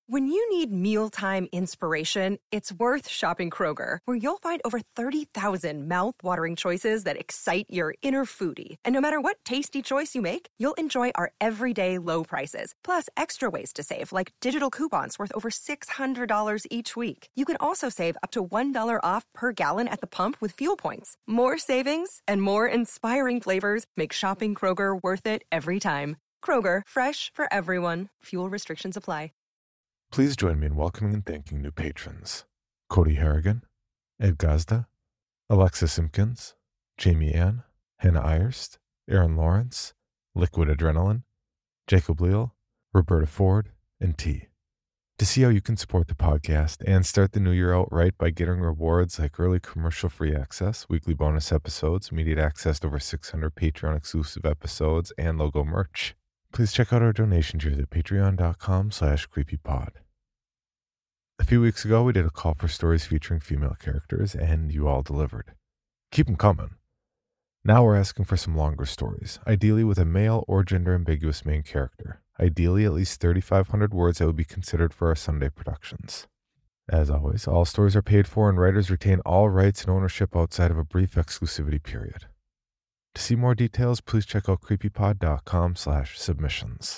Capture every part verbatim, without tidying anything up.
When you need mealtime inspiration, it's worth shopping Kroger, where you'll find over thirty thousand mouth-watering choices that excite your inner foodie. And no matter what tasty choice you make, you'll enjoy our everyday low prices, plus extra ways to save, like digital coupons worth over six hundred dollars each week. You can also save up to one dollar off per gallon at the pump with fuel points. More savings and more inspiring flavors make shopping Kroger worth it every time. Kroger, fresh for everyone. Fuel restrictions apply. Please join me in welcoming and thanking new patrons: Cody Harrigan, Ed Gazda, Alexa Simpkins, Jamie Ann, Hannah Ayerst, Aaron Lawrence, Liquid Adrenaline, Jacob Leal, Roberta Ford, and T. To see how you can support the podcast and start the new year out right by getting rewards like early commercial-free access, weekly bonus episodes, immediate access to over six hundred Patreon-exclusive episodes, and logo merch, please check out our donation tiers at patreon.com slash creepypod. A few weeks ago, we did a call for stories featuring female characters, and you all delivered. Keep them coming. Now we're asking for some longer stories, ideally with a male or gender-ambiguous main character. Ideally at least thirty-five hundred words that would be considered for our Sunday productions. As always, all stories are paid for and writers retain all rights and ownership outside of a brief exclusivity period. To see more details, please check out creepypod.com slash submissions.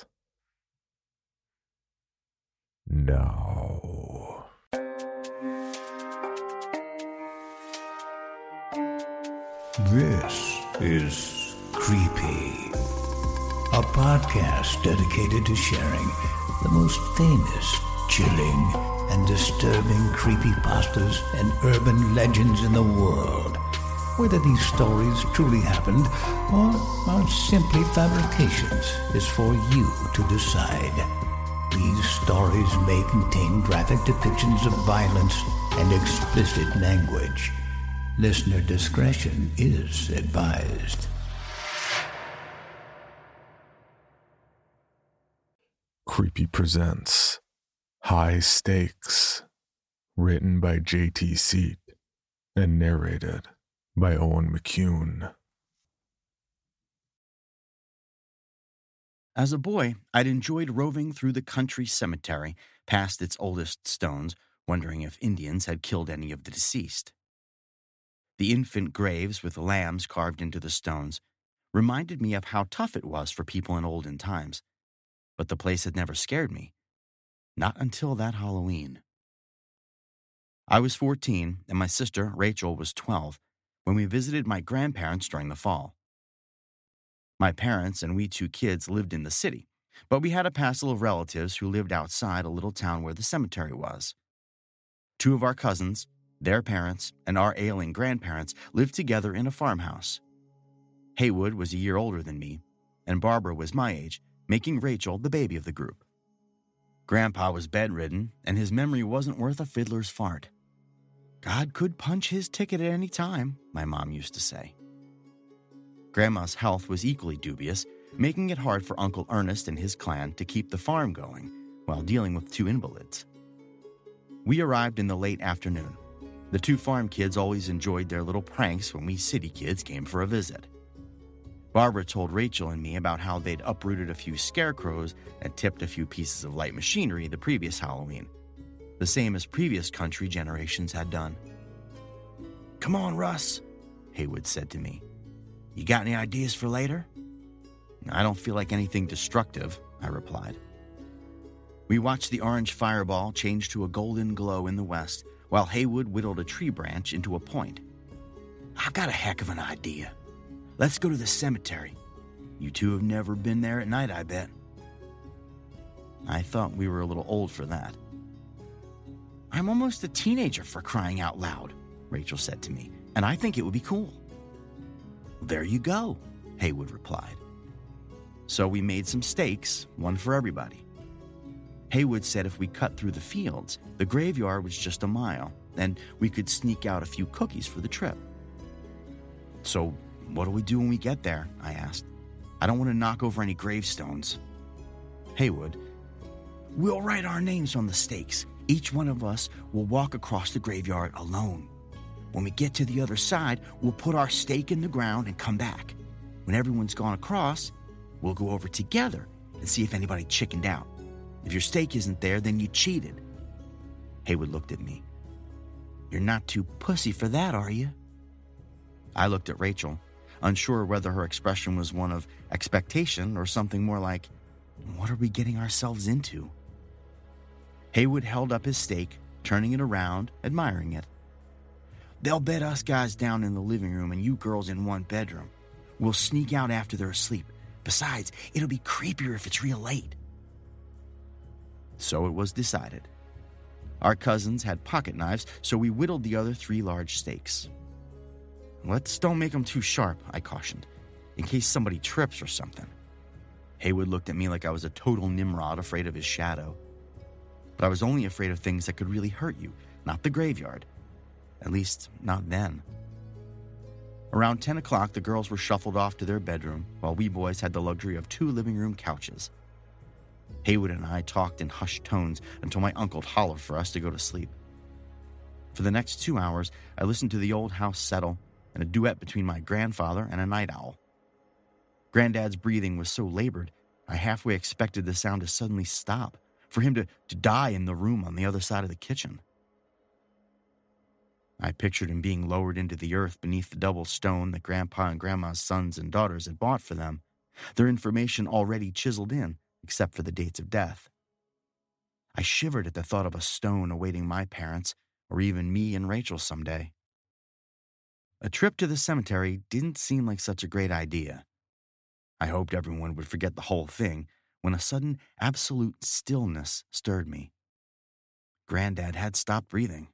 Now. This is Creepy, a podcast dedicated to sharing the most famous, chilling, and disturbing creepypastas and urban legends in the world. Whether these stories truly happened or are simply fabrications is for you to decide. These stories may contain graphic depictions of violence and explicit language. Listener discretion is advised. Creepy presents High Stakes, written by J T Seat and narrated by Owen McCune. As a boy, I'd enjoyed roving through the country cemetery past its oldest stones, wondering if Indians had killed any of the deceased. The infant graves with lambs carved into the stones reminded me of how tough it was for people in olden times, but the place had never scared me. Not until that Halloween. I was fourteen, and my sister, Rachel, was twelve, when we visited my grandparents during the fall. My parents and we two kids lived in the city, but we had a passel of relatives who lived outside a little town where the cemetery was. Two of our cousins, their parents, and our ailing grandparents lived together in a farmhouse. Haywood was a year older than me, and Barbara was my age, making Rachel the baby of the group. Grandpa was bedridden, and his memory wasn't worth a fiddler's fart. God could punch his ticket at any time, my mom used to say. Grandma's health was equally dubious, making it hard for Uncle Ernest and his clan to keep the farm going while dealing with two invalids. We arrived in the late afternoon. The two farm kids always enjoyed their little pranks when we city kids came for a visit. Barbara told Rachel and me about how they'd uprooted a few scarecrows and tipped a few pieces of light machinery the previous Halloween, the same as previous country generations had done. "Come on, Russ," Haywood said to me. "You got any ideas for later?" "I don't feel like anything destructive," I replied. We watched the orange fireball change to a golden glow in the west, while Haywood whittled a tree branch into a point. "I've got a heck of an idea. Let's go to the cemetery. You two have never been there at night, I bet." I thought we were a little old for that. "I'm almost a teenager, for crying out loud," Rachel said to me, "and I think it would be cool." "There you go," Haywood replied. So we made some stakes, one for everybody. Haywood said if we cut through the fields, the graveyard was just a mile, and we could sneak out a few cookies for the trip. "So what do we do when we get there?" I asked. "I don't want to knock over any gravestones." Haywood, "We'll write our names on the stakes. Each one of us will walk across the graveyard alone. When we get to the other side, we'll put our stake in the ground and come back. When everyone's gone across, we'll go over together and see if anybody chickened out. If your stake isn't there, then you cheated. Haywood looked at me. You're not too pussy for that, are you? I looked at Rachel, unsure whether her expression was one of expectation or something more like, what are we getting ourselves into? Haywood held up his stake, turning it around, admiring it. They'll bed us guys down in the living room and you girls in one bedroom. We'll sneak out after they're asleep. Besides, it'll be creepier if it's real late. So it was decided. Our cousins had pocket knives, so we whittled the other three large stakes. Let's don't make them too sharp, I cautioned, in case somebody trips or something. Haywood looked at me like I was a total Nimrod afraid of his shadow. But I was only afraid of things that could really hurt you, not the graveyard. At least, not then. Around ten o'clock, the girls were shuffled off to their bedroom, while we boys had the luxury of two living room couches. Haywood and I talked in hushed tones until my uncle hollered for us to go to sleep. For the next two hours, I listened to the old house settle and a duet between my grandfather and a night owl. Granddad's breathing was so labored, I halfway expected the sound to suddenly stop, for him to, to die in the room on the other side of the kitchen. I pictured him being lowered into the earth beneath the double stone that Grandpa and Grandma's sons and daughters had bought for them, their information already chiseled in, except for the dates of death. I shivered at the thought of a stone awaiting my parents, or even me and Rachel someday. A trip to the cemetery didn't seem like such a great idea. I hoped everyone would forget the whole thing when a sudden absolute stillness stirred me. Granddad had stopped breathing.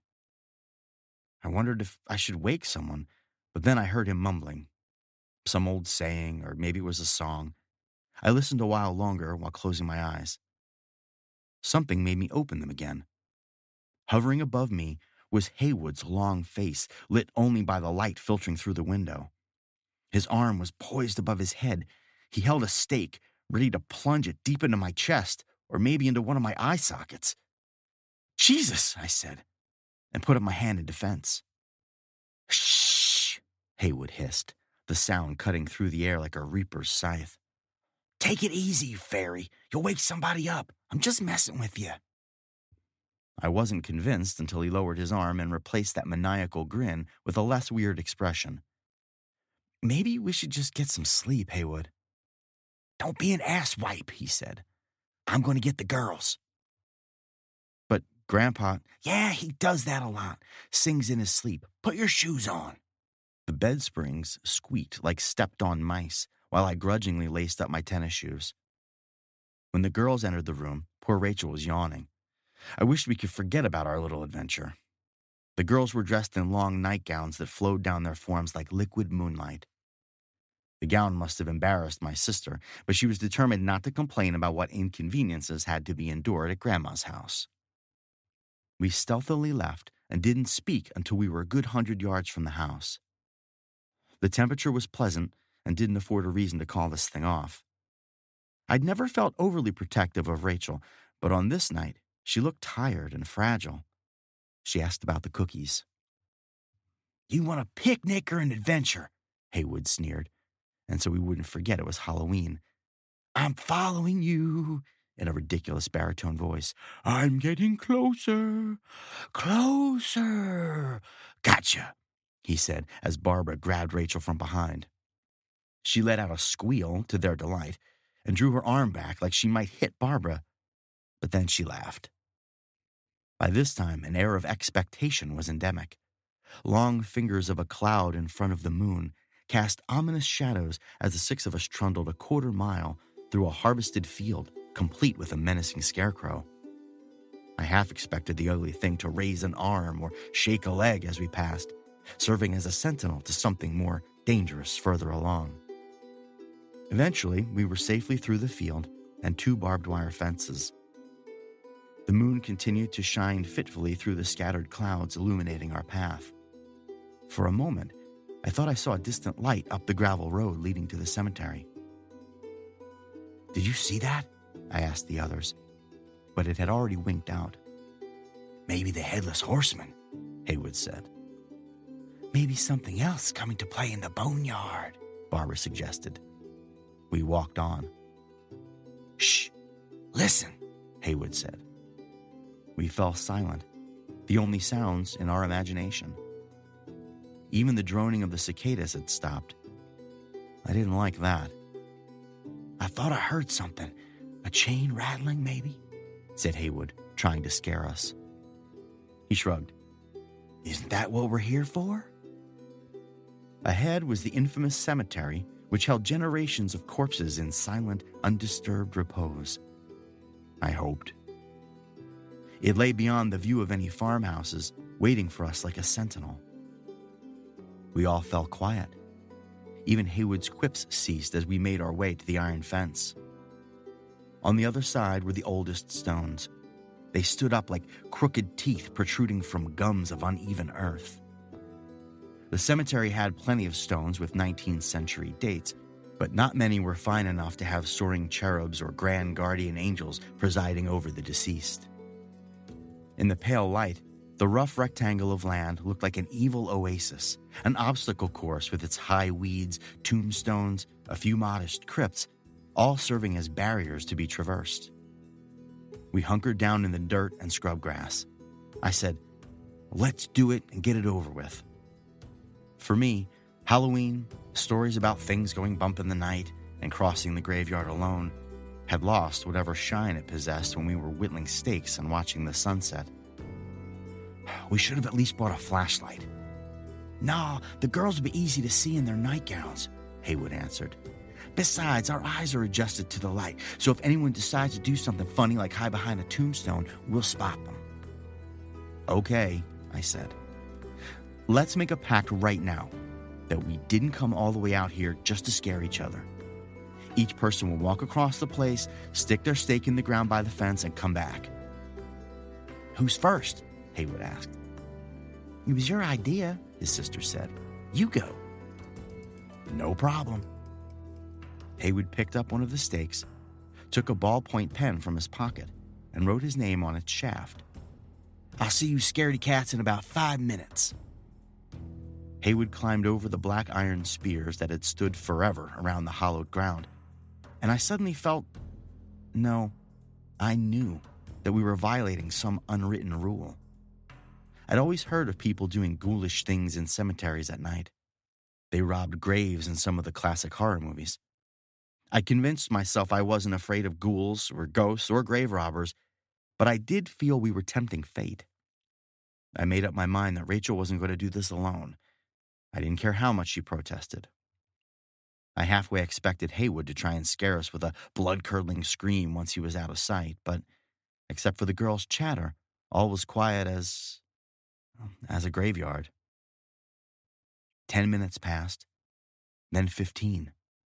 I wondered if I should wake someone, but then I heard him mumbling. Some old saying, or maybe it was a song. I listened a while longer while closing my eyes. Something made me open them again. Hovering above me was Haywood's long face, lit only by the light filtering through the window. His arm was poised above his head. He held a stake, ready to plunge it deep into my chest, or maybe into one of my eye sockets. Jesus, I said, and put up my hand in defense. Shh, Haywood hissed, the sound cutting through the air like a reaper's scythe. Take it easy, you fairy. You'll wake somebody up. I'm just messing with you. I wasn't convinced until he lowered his arm and replaced that maniacal grin with a less weird expression. Maybe we should just get some sleep, Haywood. Don't be an asswipe, he said. I'm going to get the girls. But Grandpa, yeah, he does that a lot. Sings in his sleep. Put your shoes on. The bed springs squeaked like stepped-on mice while I grudgingly laced up my tennis shoes. When the girls entered the room, poor Rachel was yawning. I wished we could forget about our little adventure. The girls were dressed in long nightgowns that flowed down their forms like liquid moonlight. The gown must have embarrassed my sister, but she was determined not to complain about what inconveniences had to be endured at Grandma's house. We stealthily left and didn't speak until we were a good hundred yards from the house. The temperature was pleasant and didn't afford a reason to call this thing off. I'd never felt overly protective of Rachel, but on this night, she looked tired and fragile. She asked about the cookies. You want a picnic or an adventure? Haywood sneered, and so we wouldn't forget it was Halloween. I'm following you, in a ridiculous baritone voice. I'm getting closer, closer. Gotcha, he said as Barbara grabbed Rachel from behind. She let out a squeal to their delight and drew her arm back like she might hit Barbara, but then she laughed. By this time, an air of expectation was endemic. Long fingers of a cloud in front of the moon cast ominous shadows as the six of us trundled a quarter mile through a harvested field, complete with a menacing scarecrow. I half expected the ugly thing to raise an arm or shake a leg as we passed, serving as a sentinel to something more dangerous further along. Eventually, we were safely through the field and two barbed wire fences. The moon continued to shine fitfully through the scattered clouds illuminating our path. For a moment, I thought I saw a distant light up the gravel road leading to the cemetery. Did you see that? I asked the others, but it had already winked out. Maybe the Headless Horseman, Haywood said. Maybe something else coming to play in the boneyard, Barbara suggested. We walked on. Shh, listen, Haywood said. We fell silent, the only sounds in our imagination. Even the droning of the cicadas had stopped. I didn't like that. I thought I heard something. A chain rattling, maybe? Said Haywood, trying to scare us. He shrugged. Isn't that what we're here for? Ahead was the infamous cemetery, which held generations of corpses in silent, undisturbed repose. I hoped. It lay beyond the view of any farmhouses, waiting for us like a sentinel. We all fell quiet. Even Haywood's quips ceased as we made our way to the iron fence. On the other side were the oldest stones. They stood up like crooked teeth protruding from gums of uneven earth. The cemetery had plenty of stones with nineteenth century dates, but not many were fine enough to have soaring cherubs or grand guardian angels presiding over the deceased. In the pale light, the rough rectangle of land looked like an evil oasis, an obstacle course with its high weeds, tombstones, a few modest crypts, all serving as barriers to be traversed. We hunkered down in the dirt and scrub grass. I said, let's do it and get it over with. For me, Halloween, stories about things going bump in the night and crossing the graveyard alone, had lost whatever shine it possessed when we were whittling steaks and watching the sunset. We should have at least brought a flashlight. Nah, the girls would be easy to see in their nightgowns, Haywood answered. Besides, our eyes are adjusted to the light, so if anyone decides to do something funny like hide behind a tombstone, we'll spot them. Okay, I said. Let's make a pact right now that we didn't come all the way out here just to scare each other. Each person will walk across the place, stick their stake in the ground by the fence, and come back. Who's first? Haywood asked. It was your idea, his sister said. You go. No problem. Haywood picked up one of the stakes, took a ballpoint pen from his pocket, and wrote his name on its shaft. I'll see you scaredy cats in about five minutes. Haywood climbed over the black iron spears that had stood forever around the hollowed ground, and I suddenly felt, no, I knew that we were violating some unwritten rule. I'd always heard of people doing ghoulish things in cemeteries at night. They robbed graves in some of the classic horror movies. I convinced myself I wasn't afraid of ghouls or ghosts or grave robbers, but I did feel we were tempting fate. I made up my mind that Rachel wasn't going to do this alone. I didn't care how much she protested. I halfway expected Haywood to try and scare us with a blood-curdling scream once he was out of sight, but except for the girls' chatter, all was quiet as... as a graveyard. Ten minutes passed, then fifteen.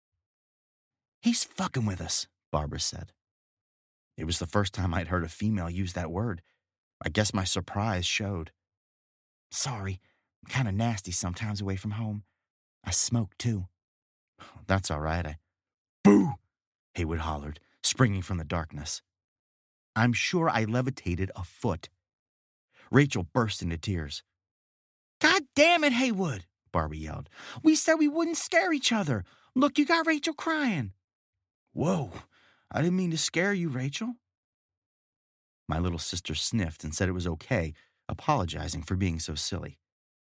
He's fucking with us, Barbara said. It was the first time I'd heard a female use that word. I guess my surprise showed. Sorry, I'm kind of nasty sometimes away from home. I smoke, too. That's all right. I... Boo! Haywood hollered, springing from the darkness. I'm sure I levitated a foot. Rachel burst into tears. God damn it, Haywood, Barbara yelled. We said we wouldn't scare each other. Look, you got Rachel crying. Whoa, I didn't mean to scare you, Rachel. My little sister sniffed and said it was okay, apologizing for being so silly.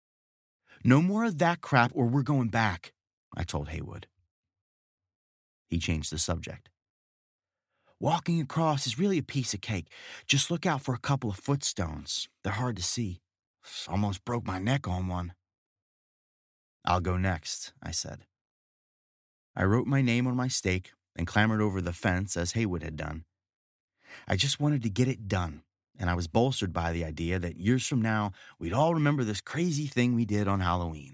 No more of that crap or we're going back, I told Haywood. He changed the subject. Walking across is really a piece of cake. Just look out for a couple of footstones. They're hard to see. Almost broke my neck on one. I'll go next, I said. I wrote my name on my stake and clambered over the fence as Haywood had done. I just wanted to get it done, and I was bolstered by the idea that years from now, we'd all remember this crazy thing we did on Halloween.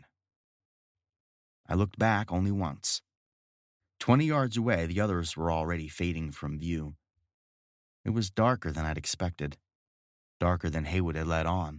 I looked back only once. Twenty yards away, the others were already fading from view. It was darker than I'd expected, darker than Haywood had let on.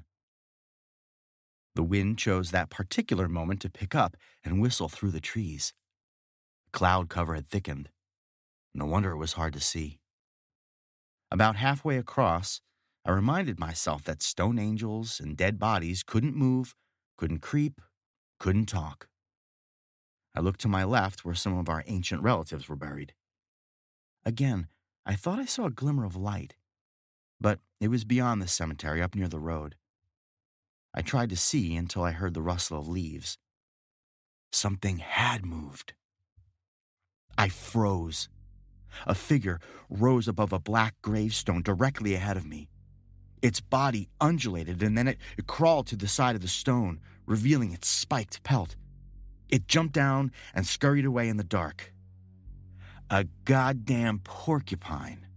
The wind chose that particular moment to pick up and whistle through the trees. Cloud cover had thickened. No wonder it was hard to see. About halfway across, I reminded myself that stone angels and dead bodies couldn't move, couldn't creep, couldn't talk. I looked to my left where some of our ancient relatives were buried. Again, I thought I saw a glimmer of light, but it was beyond the cemetery, up near the road. I tried to see until I heard the rustle of leaves. Something had moved. I froze. A figure rose above a black gravestone directly ahead of me. Its body undulated, and then it, it crawled to the side of the stone, revealing its spiked pelt. It jumped down and scurried away in the dark. A goddamn porcupine.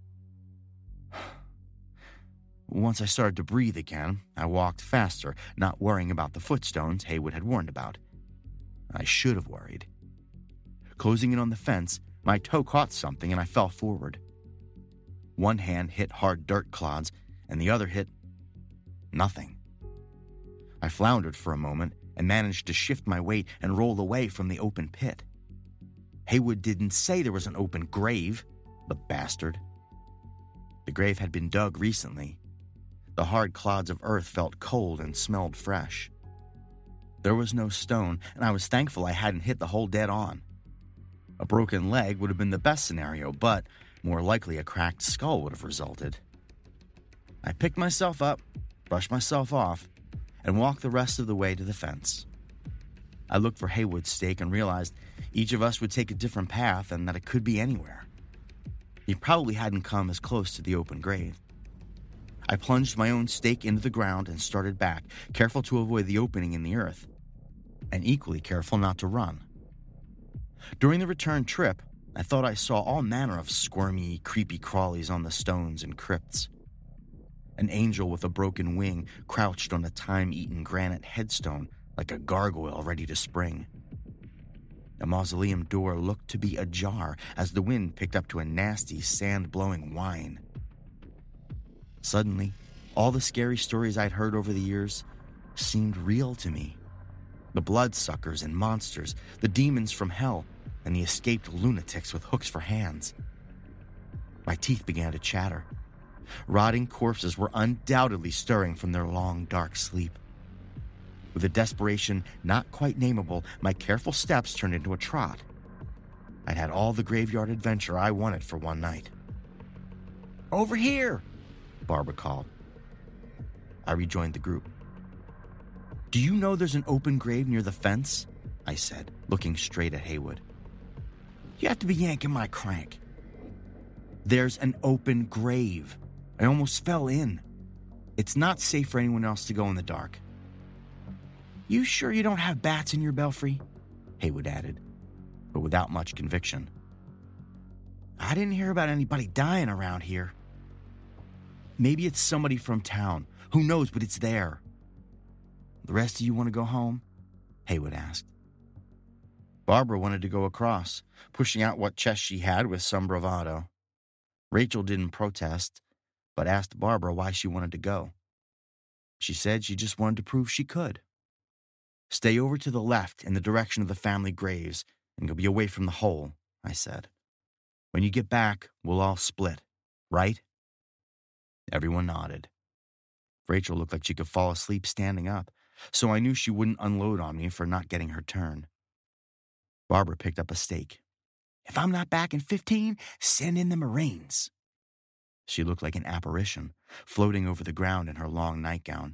Once I started to breathe again, I walked faster, not worrying about the footstones Haywood had warned about. I should have worried. Closing in on the fence, my toe caught something and I fell forward. One hand hit hard dirt clods, and the other hit nothing. I floundered for a moment and managed to shift my weight and roll away from the open pit. Haywood didn't say there was an open grave, the bastard. The grave had been dug recently. The hard clods of earth felt cold and smelled fresh. There was no stone, and I was thankful I hadn't hit the hole dead on. A broken leg would have been the best scenario, but more likely a cracked skull would have resulted. I picked myself up, brushed myself off, and walked the rest of the way to the fence. I looked for Haywood's stake and realized each of us would take a different path and that it could be anywhere. He probably hadn't come as close to the open grave. I plunged my own stake into the ground and started back, careful to avoid the opening in the earth, and equally careful not to run. During the return trip, I thought I saw all manner of squirmy, creepy crawlies on the stones and crypts. An angel with a broken wing crouched on a time-eaten granite headstone like a gargoyle ready to spring. The mausoleum door looked to be ajar as the wind picked up to a nasty, sand-blowing whine. Suddenly, all the scary stories I'd heard over the years seemed real to me. The bloodsuckers and monsters, the demons from hell, and the escaped lunatics with hooks for hands. My teeth began to chatter. Rotting corpses were undoubtedly stirring from their long, dark sleep. With a desperation not quite nameable, my careful steps turned into a trot. I'd had all the graveyard adventure I wanted for one night. "Over here!" Barbara called. I rejoined the group. "Do you know there's an open grave near the fence?" I said, looking straight at Haywood. "You have to be yanking my crank." "There's an open grave. I almost fell in. It's not safe for anyone else to go in the dark." "You sure you don't have bats in your belfry?" Haywood added, but without much conviction. "I didn't hear about anybody dying around here." "Maybe it's somebody from town. Who knows, but it's there." "The rest of you want to go home?" Haywood asked. Barbara wanted to go across, pushing out what chest she had with some bravado. Rachel didn't protest, but asked Barbara why she wanted to go. She said she just wanted to prove she could. "Stay over to the left in the direction of the family graves, and you'll be away from the hole," I said. "When you get back, we'll all split, right?" Everyone nodded. Rachel looked like she could fall asleep standing up, so I knew she wouldn't unload on me for not getting her turn. Barbara picked up a stake. "If I'm not back in fifteen, send in the Marines." She looked like an apparition, floating over the ground in her long nightgown.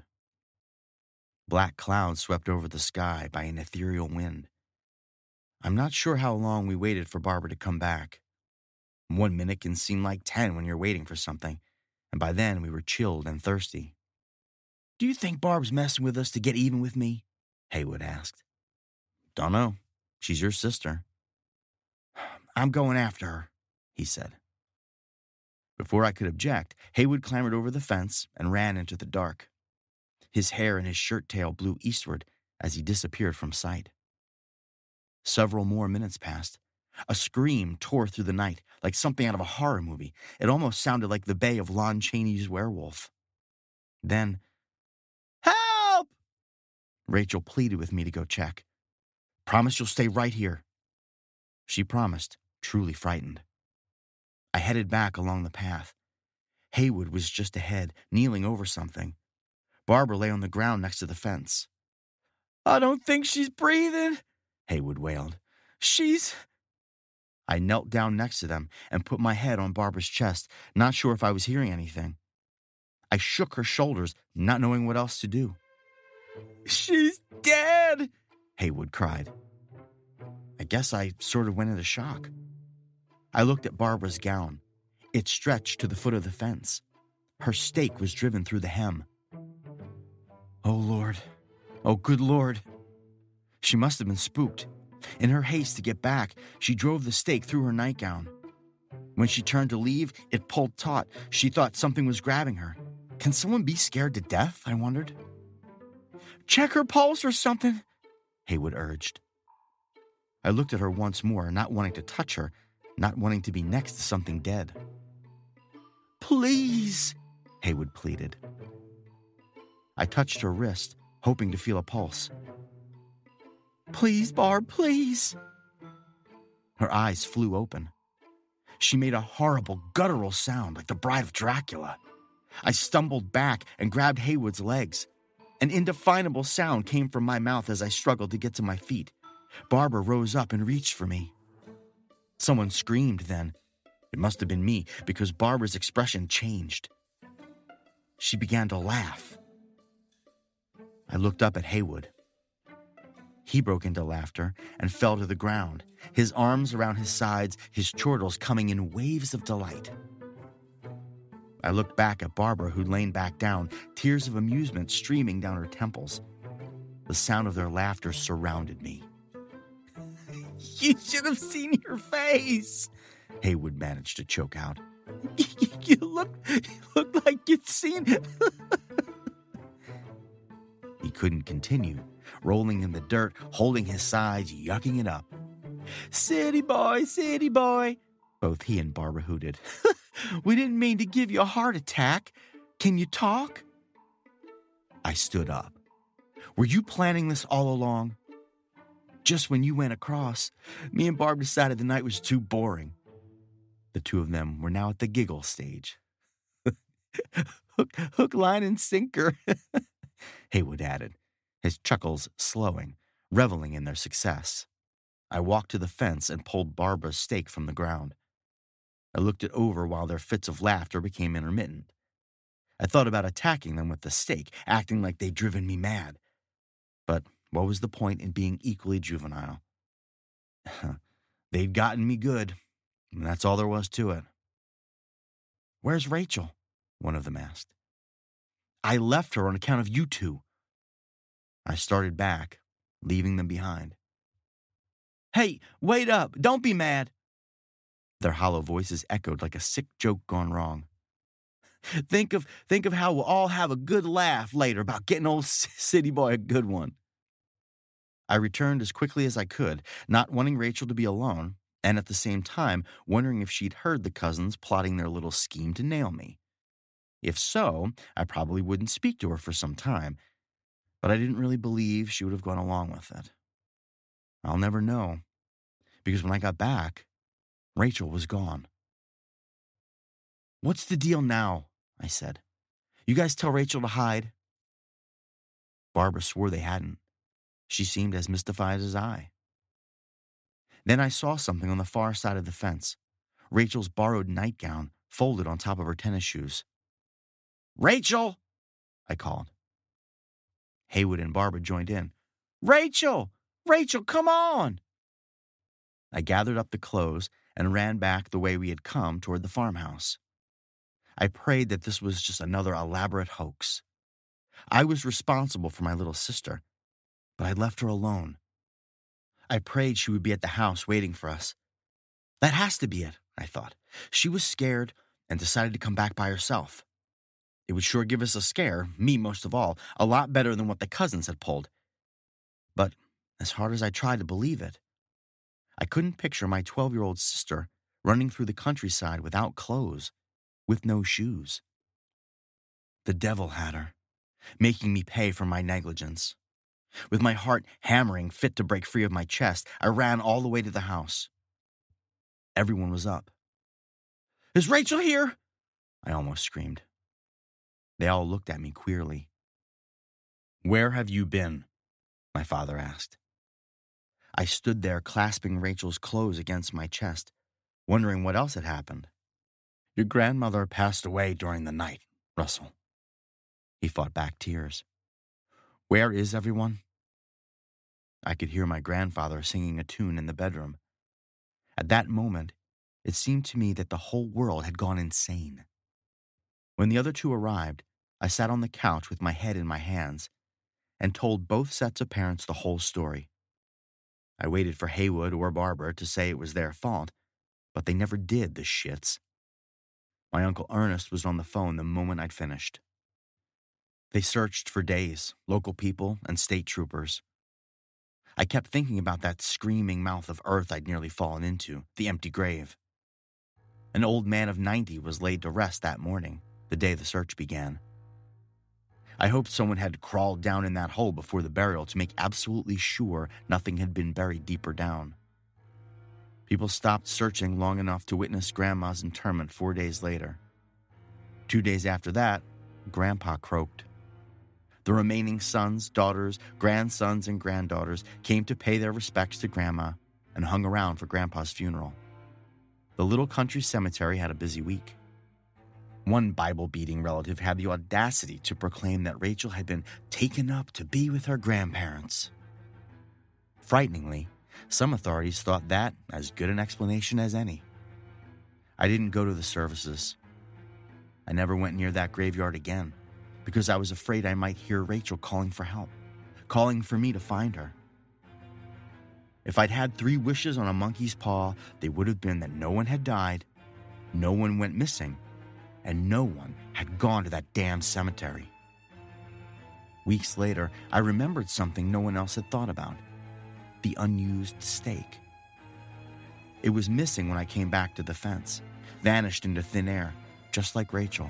Black clouds swept over the sky by an ethereal wind. I'm not sure how long we waited for Barbara to come back. One minute can seem like ten when you're waiting for something, and by then we were chilled and thirsty. "Do you think Barb's messing with us to get even with me?" Haywood asked. "Dunno. She's your sister." "I'm going after her," he said. Before I could object, Haywood clambered over the fence and ran into the dark. His hair and his shirt tail blew eastward as he disappeared from sight. Several more minutes passed. A scream tore through the night, like something out of a horror movie. It almost sounded like the bay of Lon Chaney's Werewolf. Then, "Help!" Rachel pleaded with me to go check. "Promise you'll stay right here." She promised, truly frightened. I headed back along the path. Haywood was just ahead, kneeling over something. Barbara lay on the ground next to the fence. "I don't think she's breathing," Haywood wailed. "She's..." I knelt down next to them and put my head on Barbara's chest, not sure if I was hearing anything. I shook her shoulders, not knowing what else to do. "She's dead!" Haywood cried. I guess I sort of went into shock. I looked at Barbara's gown. It stretched to the foot of the fence. Her stake was driven through the hem. Oh, Lord. Oh, good Lord. She must have been spooked. In her haste to get back, she drove the stake through her nightgown. When she turned to leave, it pulled taut. She thought something was grabbing her. Can someone be scared to death? I wondered. "Check her pulse or something," Haywood urged. I looked at her once more, not wanting to touch her, not wanting to be next to something dead. "Please," Haywood pleaded. I touched her wrist, hoping to feel a pulse. "Please, Barb, please." Her eyes flew open. She made a horrible, guttural sound like the Bride of Dracula. I stumbled back and grabbed Haywood's legs. An indefinable sound came from my mouth as I struggled to get to my feet. Barbara rose up and reached for me. Someone screamed then. It must have been me, because Barbara's expression changed. She began to laugh. I looked up at Haywood. He broke into laughter and fell to the ground, his arms around his sides, his chortles coming in waves of delight. I looked back at Barbara, who'd lain back down, tears of amusement streaming down her temples. The sound of their laughter surrounded me. "You should have seen your face," Haywood managed to choke out. You look, you look like you'd seen it." He couldn't continue, rolling in the dirt, holding his sides, yucking it up. "City boy, city boy," both he and Barbara hooted. "We didn't mean to give you a heart attack. Can you talk?" I stood up. "Were you planning this all along?" "Just when you went across, me and Barb decided the night was too boring." The two of them were now at the giggle stage. hook, hook, line, and sinker," Haywood added, his chuckles slowing, reveling in their success. I walked to the fence and pulled Barbara's stake from the ground. I looked it over while their fits of laughter became intermittent. I thought about attacking them with the stake, acting like they'd driven me mad. But what was the point in being equally juvenile? They'd gotten me good, and that's all there was to it. "Where's Rachel?" one of them asked. "I left her on account of you two." I started back, leaving them behind. "Hey, wait up! Don't be mad!" Their hollow voices echoed like a sick joke gone wrong. Think of think of how we'll all have a good laugh later about getting old City Boy a good one." I returned as quickly as I could, not wanting Rachel to be alone, and at the same time wondering if she'd heard the cousins plotting their little scheme to nail me. If so, I probably wouldn't speak to her for some time, but I didn't really believe she would have gone along with it. I'll never know, because when I got back, Rachel was gone. "What's the deal now?" I said. "You guys tell Rachel to hide?" Barbara swore they hadn't. She seemed as mystified as I. Then I saw something on the far side of the fence. Rachel's borrowed nightgown folded on top of her tennis shoes. "Rachel!" I called. Haywood and Barbara joined in. "Rachel! Rachel, come on!" I gathered up the clothes and ran back the way we had come toward the farmhouse. I prayed that this was just another elaborate hoax. I was responsible for my little sister, but I left her alone. I prayed she would be at the house waiting for us. That has to be it, I thought. She was scared and decided to come back by herself. It would sure give us a scare, me most of all, a lot better than what the cousins had pulled. But as hard as I tried to believe it, I couldn't picture my twelve-year-old sister running through the countryside without clothes, with no shoes. The devil had her, making me pay for my negligence. With my heart hammering, fit to break free of my chest, I ran all the way to the house. Everyone was up. "Is Rachel here?" I almost screamed. They all looked at me queerly. "Where have you been?" my father asked. I stood there clasping Rachel's clothes against my chest, wondering what else had happened. "Your grandmother passed away during the night, Russell," He fought back tears. Where is everyone? I could hear my grandfather singing a tune in the bedroom. At that moment, it seemed to me that the whole world had gone insane. When the other two arrived, I sat on the couch with my head in my hands and told both sets of parents the whole story. I waited for Haywood or Barbara to say it was their fault, but they never did, the shits. My Uncle Ernest was on the phone the moment I'd finished. They searched for days, local people and state troopers. I kept thinking about that screaming mouth of earth I'd nearly fallen into, the empty grave. An old man of ninety was laid to rest that morning, the day the search began. I hoped someone had crawled down in that hole before the burial to make absolutely sure nothing had been buried deeper down. People stopped searching long enough to witness Grandma's interment four days later. Two days after that, Grandpa croaked. The remaining sons, daughters, grandsons, and granddaughters came to pay their respects to Grandma and hung around for Grandpa's funeral. The little country cemetery had a busy week. One Bible-beating relative had the audacity to proclaim that Rachel had been taken up to be with her grandparents. Frighteningly, some authorities thought that as good an explanation as any. I didn't go to the services. I never went near that graveyard again because I was afraid I might hear Rachel calling for help, calling for me to find her. If I'd had three wishes on a monkey's paw, they would have been that no one had died, no one went missing, and no one had gone to that damn cemetery. Weeks later, I remembered something no one else had thought about. The unused stake. It was missing when I came back to the fence, vanished into thin air, just like Rachel.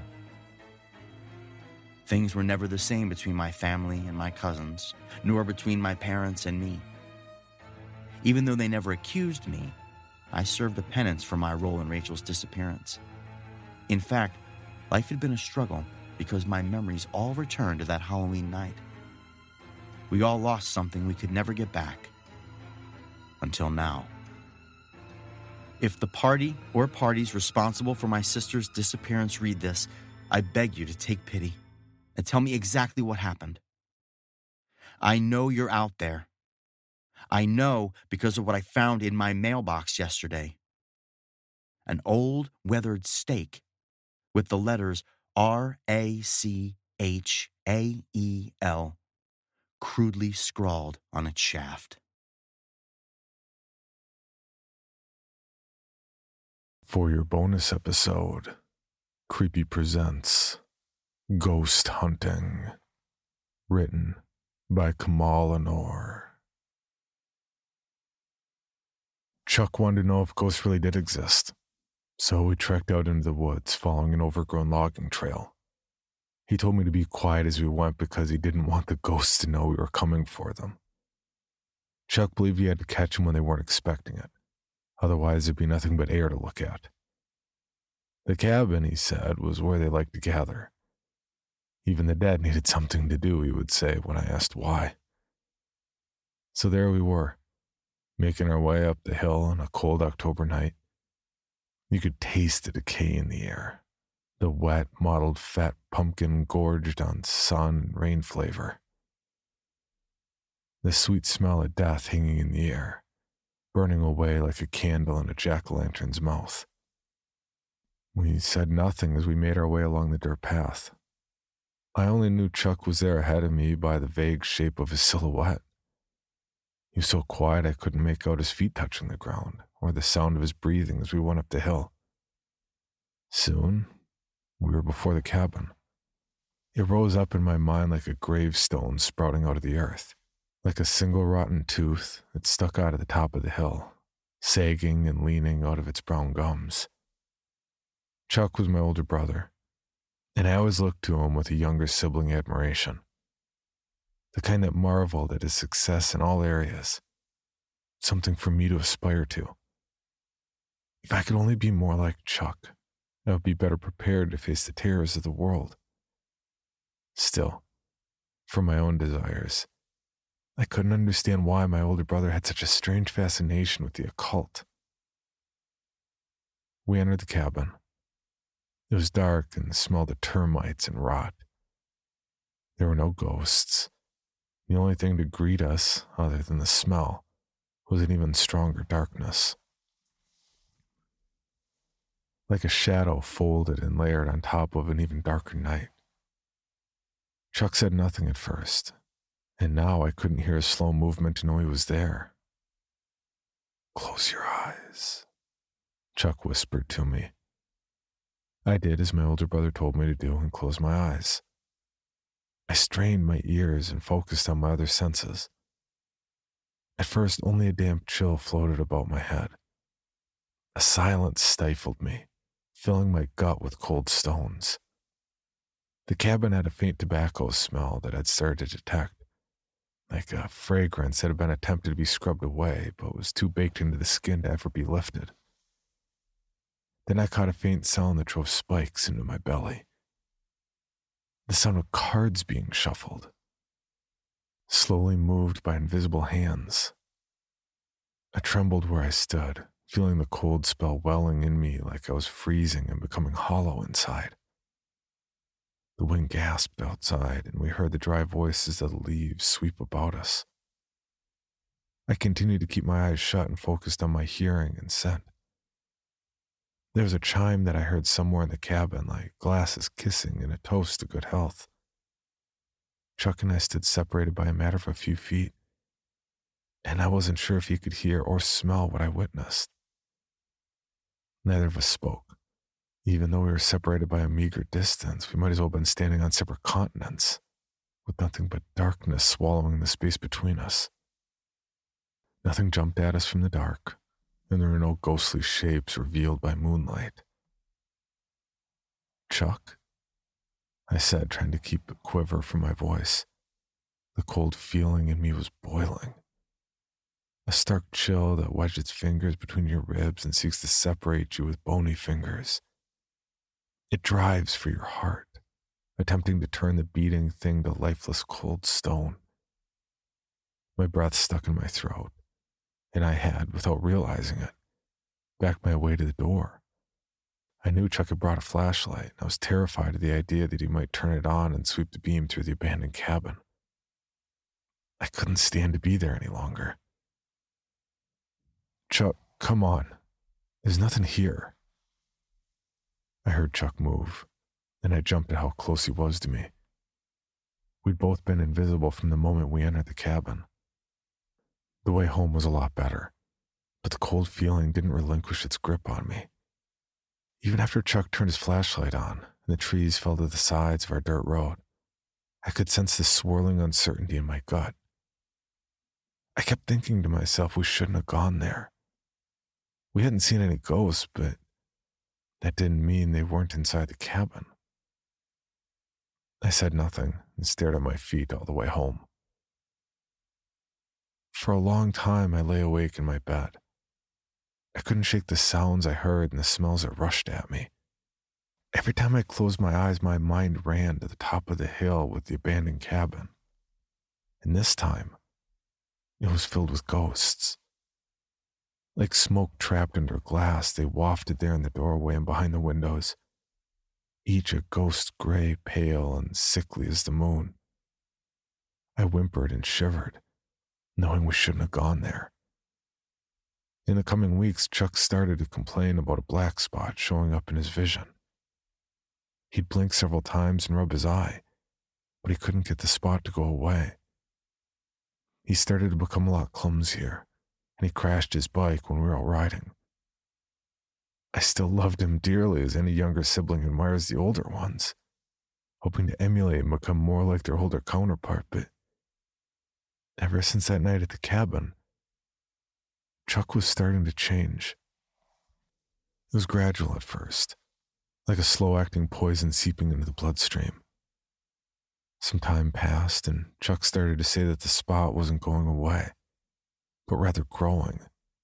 Things were never the same between my family and my cousins, nor between my parents and me. Even though they never accused me, I served a penance for my role in Rachel's disappearance. In fact, life had been a struggle because my memories all returned to that Halloween night. We all lost something we could never get back. Until now. If the party or parties responsible for my sister's disappearance read this, I beg you to take pity and tell me exactly what happened. I know you're out there. I know because of what I found in my mailbox yesterday. An old weathered stake with the letters R A C H A E L crudely scrawled on its shaft. For your bonus episode, Creepy presents Ghost Hunting, written by Kamal Anor. Chuck wanted to know if ghosts really did exist, so we trekked out into the woods following an overgrown logging trail. He told me to be quiet as we went because he didn't want the ghosts to know we were coming for them. Chuck believed he had to catch them when they weren't expecting it. Otherwise, there'd be nothing but air to look at. The cabin, he said, was where they liked to gather. Even the dead needed something to do, he would say when I asked why. So there we were, making our way up the hill on a cold October night. You could taste the decay in the air, the wet, mottled fat pumpkin gorged on sun and rain flavor. The sweet smell of death hanging in the air, burning away like a candle in a jack-o'-lantern's mouth. We said nothing as we made our way along the dirt path. I only knew Chuck was there ahead of me by the vague shape of his silhouette. He was so quiet I couldn't make out his feet touching the ground, or the sound of his breathing as we went up the hill. Soon, we were before the cabin. It rose up in my mind like a gravestone sprouting out of the earth. Like a single rotten tooth that stuck out at the top of the hill, sagging and leaning out of its brown gums. Chuck was my older brother, and I always looked to him with a younger sibling admiration. The kind that marveled at his success in all areas. Something for me to aspire to. If I could only be more like Chuck, I would be better prepared to face the terrors of the world. Still, for my own desires, I couldn't understand why my older brother had such a strange fascination with the occult. We entered the cabin. It was dark and smelled of termites and rot. There were no ghosts. The only thing to greet us, other than the smell, was an even stronger darkness. Like a shadow folded and layered on top of an even darker night. Chuck said nothing at first, and now I couldn't hear his slow movement to know he was there. "Close your eyes," Chuck whispered to me. I did as my older brother told me to do and closed my eyes. I strained my ears and focused on my other senses. At first, only a damp chill floated about my head. A silence stifled me, filling my gut with cold stones. The cabin had a faint tobacco smell that I'd started to detect, like a fragrance that had been attempted to be scrubbed away but was too baked into the skin to ever be lifted. Then I caught a faint sound that drove spikes into my belly. The sound of cards being shuffled, slowly moved by invisible hands. I trembled where I stood, feeling the cold spell welling in me like I was freezing and becoming hollow inside. The wind gasped outside, and we heard the dry voices of the leaves sweep about us. I continued to keep my eyes shut and focused on my hearing and scent. There was a chime that I heard somewhere in the cabin, like glasses kissing and a toast to good health. Chuck and I stood separated by a matter of a few feet, and I wasn't sure if he could hear or smell what I witnessed. Neither of us spoke. Even though we were separated by a meager distance, we might as well have been standing on separate continents, with nothing but darkness swallowing the space between us. Nothing jumped at us from the dark, and there were no ghostly shapes revealed by moonlight. "Chuck?" I said, trying to keep a quiver from my voice. The cold feeling in me was boiling. A stark chill that wedged its fingers between your ribs and seeks to separate you with bony fingers. It drives for your heart, attempting to turn the beating thing to lifeless cold stone. My breath stuck in my throat, and I had, without realizing it, backed my way to the door. I knew Chuck had brought a flashlight, and I was terrified of the idea that he might turn it on and sweep the beam through the abandoned cabin. I couldn't stand to be there any longer. "Chuck, come on. There's nothing here." I heard Chuck move, and I jumped at how close he was to me. We'd both been invisible from the moment we entered the cabin. The way home was a lot better, but the cold feeling didn't relinquish its grip on me. Even after Chuck turned his flashlight on and the trees fell to the sides of our dirt road, I could sense the swirling uncertainty in my gut. I kept thinking to myself we shouldn't have gone there. We hadn't seen any ghosts, but that didn't mean they weren't inside the cabin. I said nothing and stared at my feet all the way home. For a long time, I lay awake in my bed. I couldn't shake the sounds I heard and the smells that rushed at me. Every time I closed my eyes, my mind ran to the top of the hill with the abandoned cabin. And this time, it was filled with ghosts. Like smoke trapped under glass, they wafted there in the doorway and behind the windows, each a ghost gray, pale, and sickly as the moon. I whimpered and shivered, knowing we shouldn't have gone there. In the coming weeks, Chuck started to complain about a black spot showing up in his vision. He'd blink several times and rub his eye, but he couldn't get the spot to go away. He started to become a lot clumsier, and he crashed his bike when we were out riding. I still loved him dearly as any younger sibling admires the older ones, hoping to emulate and become more like their older counterpart, but ever since that night at the cabin, Chuck was starting to change. It was gradual at first, like a slow-acting poison seeping into the bloodstream. Some time passed, and Chuck started to say that the spot wasn't going away, but rather growing.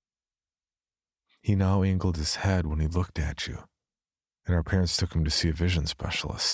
He now angled his head when he looked at you, and our parents took him to see a vision specialist.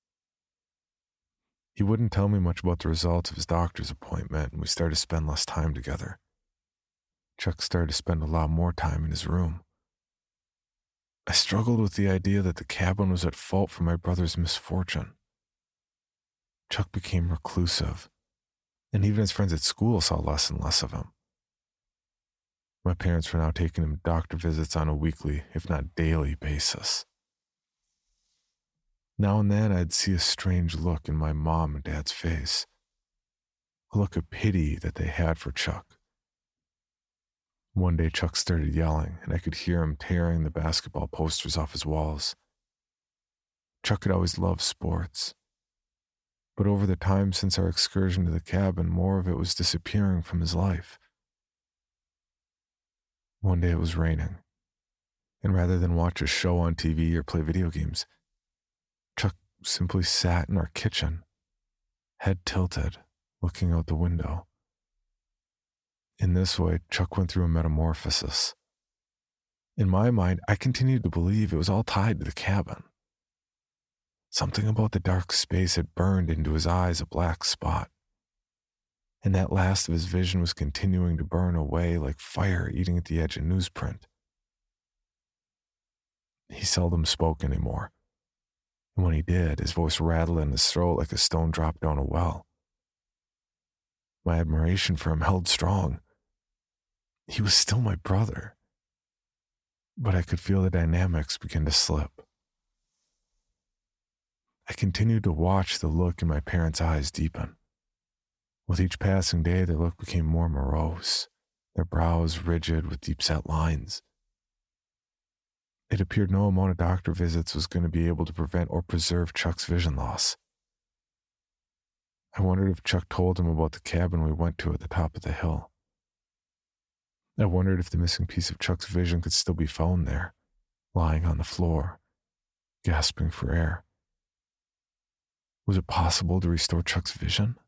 He wouldn't tell me much about the results of his doctor's appointment, and we started to spend less time together. Chuck started to spend a lot more time in his room. I struggled with the idea that the cabin was at fault for my brother's misfortune. Chuck became reclusive, and even his friends at school saw less and less of him. My parents were now taking him to doctor visits on a weekly, if not daily, basis. Now and then I'd see a strange look in my mom and dad's face, a look of pity that they had for Chuck. One day Chuck started yelling, and I could hear him tearing the basketball posters off his walls. Chuck had always loved sports, but over the time since our excursion to the cabin, more of it was disappearing from his life. One day it was raining, and rather than watch a show on T V or play video games, Chuck simply sat in our kitchen, head tilted, looking out the window. In this way, Chuck went through a metamorphosis. In my mind, I continued to believe it was all tied to the cabin. Something about the dark space had burned into his eyes a black spot, and that last of his vision was continuing to burn away like fire eating at the edge of newsprint. He seldom spoke anymore, and when he did, his voice rattled in his throat like a stone dropped down a well. My admiration for him held strong. He was still my brother, but I could feel the dynamics begin to slip. I continued to watch the look in my parents' eyes deepen. With each passing day, their look became more morose, their brows rigid with deep-set lines. It appeared no amount of doctor visits was going to be able to prevent or preserve Chuck's vision loss. I wondered if Chuck told him about the cabin we went to at the top of the hill. I wondered if the missing piece of Chuck's vision could still be found there, lying on the floor, gasping for air. Was it possible to restore Chuck's vision?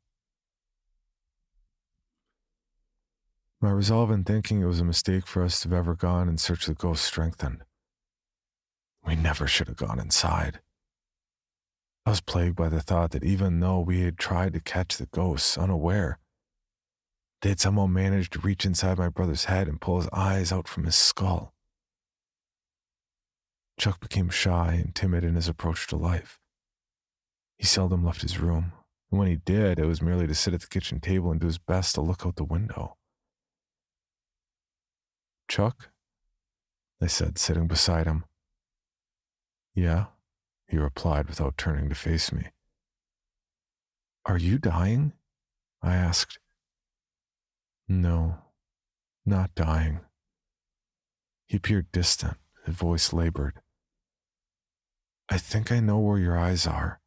My resolve in thinking it was a mistake for us to have ever gone in search of the ghost strengthened. We never should have gone inside. I was plagued by the thought that even though we had tried to catch the ghosts unaware, they had somehow managed to reach inside my brother's head and pull his eyes out from his skull. Chuck became shy and timid in his approach to life. He seldom left his room, and when he did, it was merely to sit at the kitchen table and do his best to look out the window. "Chuck?" I said, sitting beside him. "Yeah," he replied without turning to face me. "Are you dying?" I asked. "No, not dying." He appeared distant, his voice labored. "I think I know where your eyes are."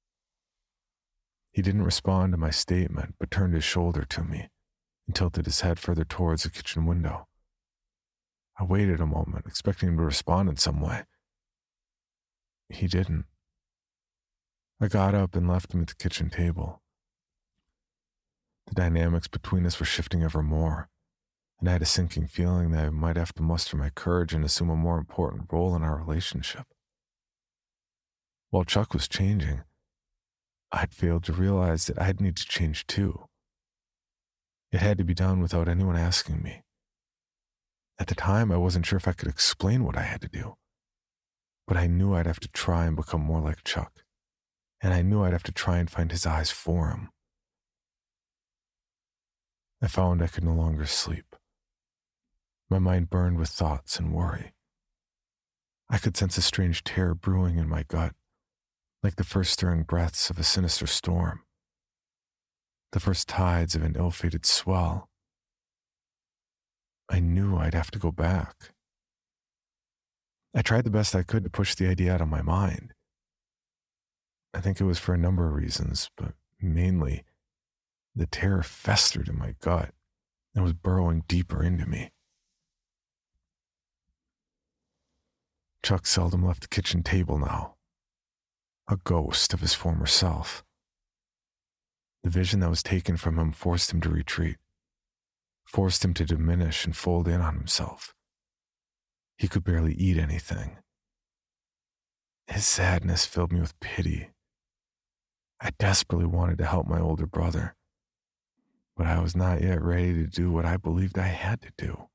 He didn't respond to my statement, but turned his shoulder to me and tilted his head further towards the kitchen window. I waited a moment, expecting him to respond in some way. He didn't. I got up and left him at the kitchen table. The dynamics between us were shifting ever more, and I had a sinking feeling that I might have to muster my courage and assume a more important role in our relationship. While Chuck was changing, I had failed to realize that I'd need to change too. It had to be done without anyone asking me. At the time, I wasn't sure if I could explain what I had to do, but I knew I'd have to try and become more like Chuck, and I knew I'd have to try and find his eyes for him. I found I could no longer sleep. My mind burned with thoughts and worry. I could sense a strange terror brewing in my gut, like the first stirring breaths of a sinister storm, the first tides of an ill-fated swell. I knew I'd have to go back. I tried the best I could to push the idea out of my mind. I think it was for a number of reasons, but mainly the terror festered in my gut and was burrowing deeper into me. Chuck seldom left the kitchen table now, a ghost of his former self. The vision that was taken from him forced him to retreat, forced him to diminish and fold in on himself. He could barely eat anything. His sadness filled me with pity. I desperately wanted to help my older brother, but I was not yet ready to do what I believed I had to do.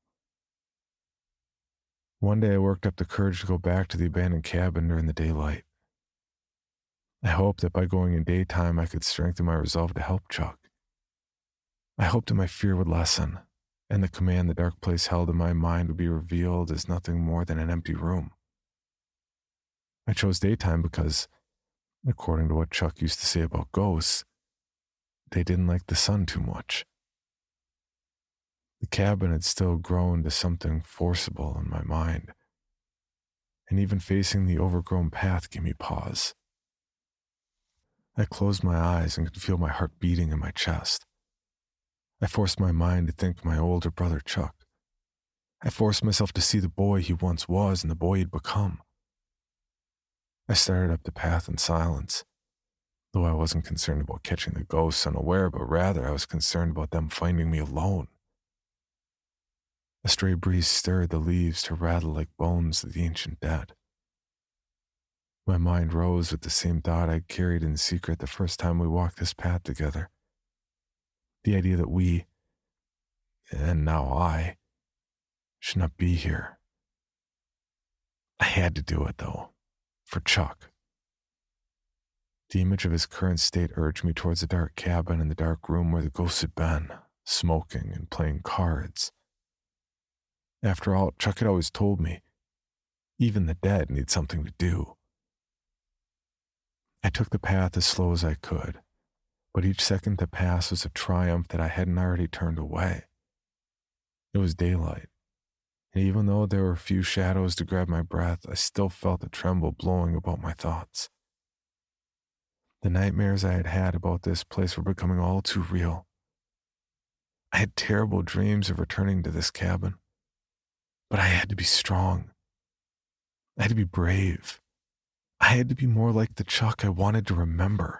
One day I worked up the courage to go back to the abandoned cabin during the daylight. I hoped that by going in daytime I could strengthen my resolve to help Chuck. I hoped that my fear would lessen, and the command the dark place held in my mind would be revealed as nothing more than an empty room. I chose daytime because, according to what Chuck used to say about ghosts, they didn't like the sun too much. The cabin had still grown to something forcible in my mind, and even facing the overgrown path gave me pause. I closed my eyes and could feel my heart beating in my chest. I forced my mind to think of my older brother Chuck. I forced myself to see the boy he once was and the boy he'd become. I started up the path in silence, though I wasn't concerned about catching the ghosts unaware, but rather I was concerned about them finding me alone. A stray breeze stirred the leaves to rattle like bones of the ancient dead. My mind rose with the same thought I'd carried in secret the first time we walked this path together. The idea that we, and now I, should not be here. I had to do it, though, for Chuck. The image of his current state urged me towards the dark cabin and the dark room where the ghosts had been, smoking and playing cards. After all, Chuck had always told me, even the dead need something to do. I took the path as slow as I could, but each second that passed was a triumph that I hadn't already turned away. It was daylight, and even though there were few shadows to grab my breath, I still felt a tremble blowing about my thoughts. The nightmares I had had about this place were becoming all too real. I had terrible dreams of returning to this cabin, but I had to be strong. I had to be brave. I had to be more like the Chuck I wanted to remember.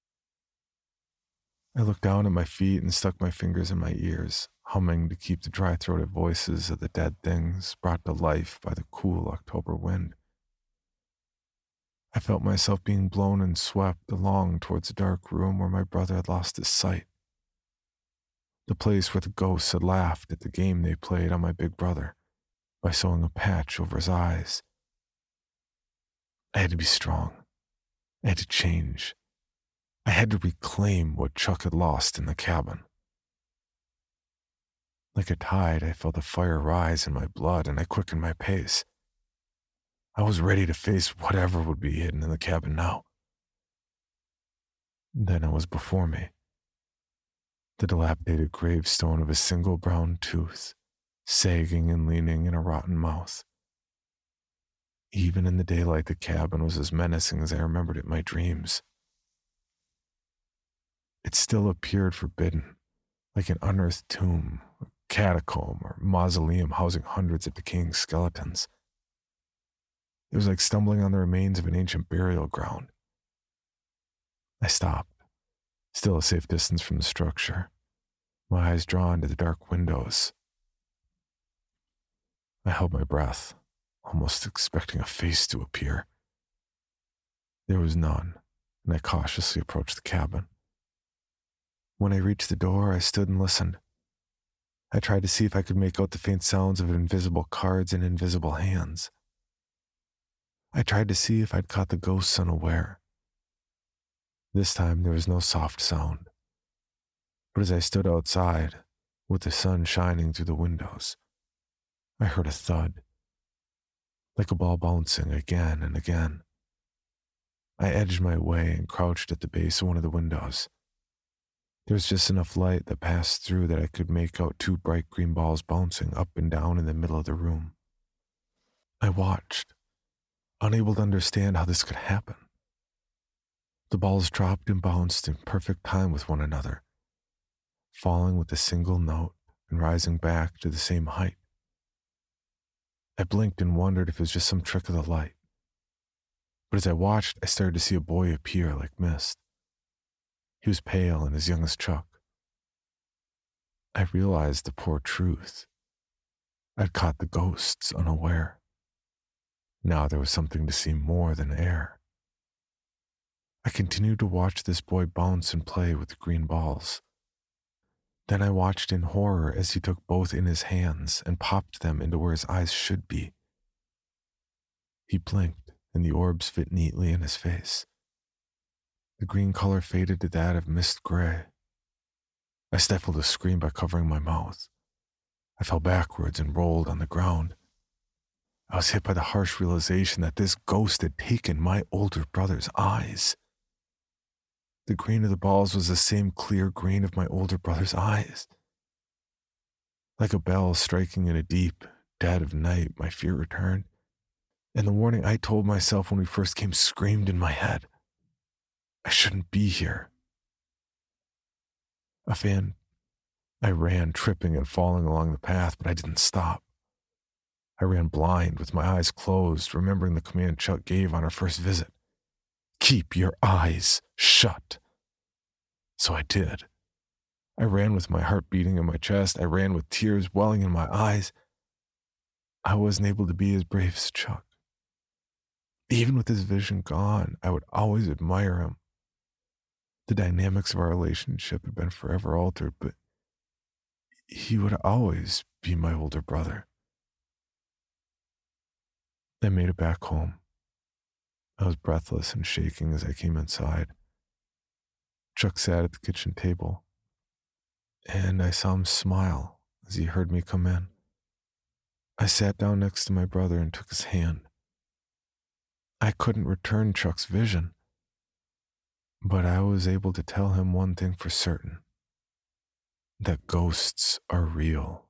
I looked down at my feet and stuck my fingers in my ears, humming to keep the dry-throated voices of the dead things brought to life by the cool October wind. I felt myself being blown and swept along towards the dark room where my brother had lost his sight. The place where the ghosts had laughed at the game they played on my big brother by sewing a patch over his eyes. I had to be strong. I had to change. I had to reclaim what Chuck had lost in the cabin. Like a tide, I felt the fire rise in my blood and I quickened my pace. I was ready to face whatever would be hidden in the cabin now. Then it was before me. The dilapidated gravestone of a single brown tooth, sagging and leaning in a rotten mouth. Even in the daylight, the cabin was as menacing as I remembered it in my dreams. It still appeared forbidden, like an unearthed tomb, a catacomb, or mausoleum housing hundreds of decaying skeletons. It was like stumbling on the remains of an ancient burial ground. I stopped, still a safe distance from the structure, my eyes drawn to the dark windows. I held my breath, almost expecting a face to appear. There was none, and I cautiously approached the cabin. When I reached the door, I stood and listened. I tried to see if I could make out the faint sounds of invisible cards and invisible hands. I tried to see if I'd caught the ghosts unaware. This time there was no soft sound. But as I stood outside, with the sun shining through the windows, I heard a thud, like a ball bouncing again and again. I edged my way and crouched at the base of one of the windows. There was just enough light that passed through that I could make out two bright green balls bouncing up and down in the middle of the room. I watched, unable to understand how this could happen. The balls dropped and bounced in perfect time with one another, falling with a single note and rising back to the same height. I blinked and wondered if it was just some trick of the light. But as I watched, I started to see a boy appear like mist. He was pale and as young as Chuck. I realized the poor truth. I'd caught the ghosts unaware. Now there was something to see more than air. I continued to watch this boy bounce and play with the green balls. Then I watched in horror as he took both in his hands and popped them into where his eyes should be. He blinked, and the orbs fit neatly in his face. The green color faded to that of mist gray. I stifled a scream by covering my mouth. I fell backwards and rolled on the ground. I was hit by the harsh realization that this ghost had taken my older brother's eyes. The green of the balls was the same clear green of my older brother's eyes. Like a bell striking in a deep, dead of night, my fear returned, and the warning I told myself when we first came screamed in my head. I shouldn't be here. A fan. I ran, tripping and falling along the path, but I didn't stop. I ran blind, with my eyes closed, remembering the command Chuck gave on our first visit. Keep your eyes shut. So I did. I ran with my heart beating in my chest. I ran with tears welling in my eyes. I wasn't able to be as brave as Chuck. Even with his vision gone, I would always admire him. The dynamics of our relationship had been forever altered, but he would always be my older brother. I made it back home. I was breathless and shaking as I came inside. Chuck sat at the kitchen table, and I saw him smile as he heard me come in. I sat down next to my brother and took his hand. I couldn't return Chuck's vision, but I was able to tell him one thing for certain, that ghosts are real.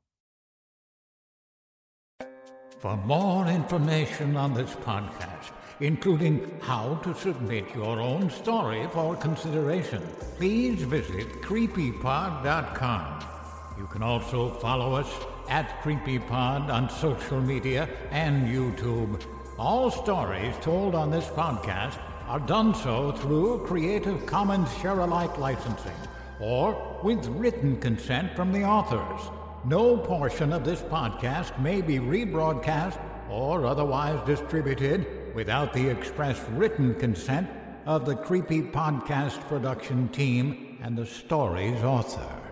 For more information on this podcast, including how to submit your own story for consideration, please visit creepypod dot com. You can also follow us at CreepyPod on social media and YouTube. All stories told on this podcast are done so through Creative Commons Share-alike licensing or with written consent from the authors. No portion of this podcast may be rebroadcast or otherwise distributed without the express written consent of the Creepy Podcast production team and the story's author.